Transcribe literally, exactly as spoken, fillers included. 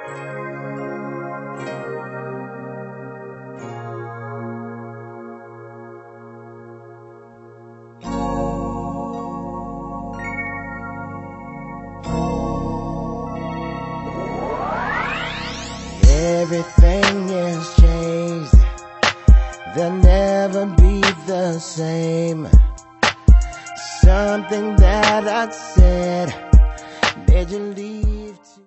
Everything is changed, they'll never be the same. Something that I said made you leave.